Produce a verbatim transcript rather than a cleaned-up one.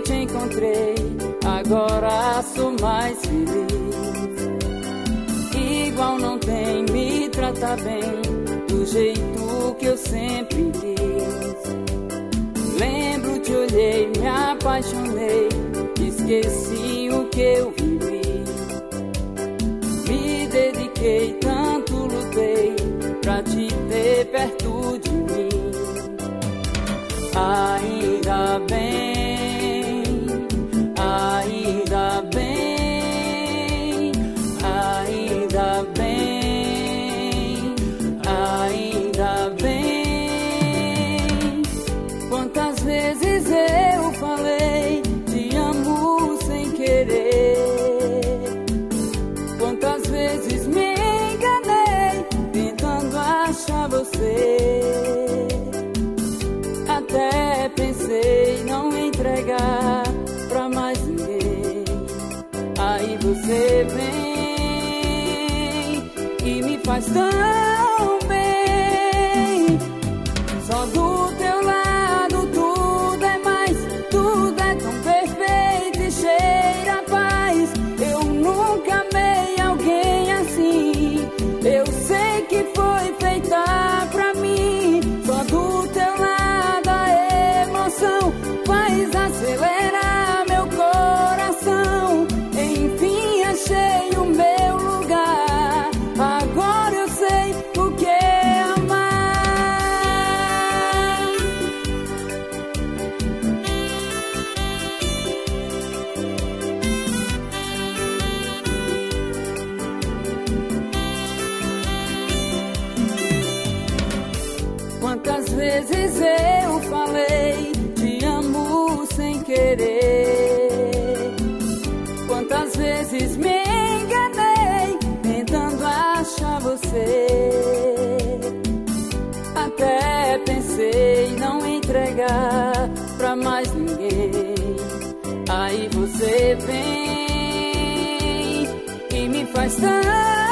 te encontrei, agora sou mais feliz. Igual não tem, me trata bem, do jeito que eu sempre quis. Lembro, te olhei, me apaixonei, esqueci o que eu vivi. Me dediquei, tanto lutei, pra te ter perto de mim. Ainda bem, ainda bem, ainda bem, ainda bem. Quantas vezes eu falei, te amo sem querer. Quantas vezes me enganei, tentando achar você. Até pensei não entregar pra mais ninguém. Aí você vem e me faz tão bem. Só do teu lado tudo é mais, tudo é tão perfeito e cheira a paz. Eu nunca amei alguém assim. Eu sei que foi feita pra mim. Só do teu lado faz acelerar meu coração. Enfim achei o meu lugar. Agora eu sei o que é amar. Quantas vezes eu falei, te amo sem querer. Quantas vezes me enganei, tentando achar você. Até pensei não entregar pra mais ninguém. Aí você vem e me faz tão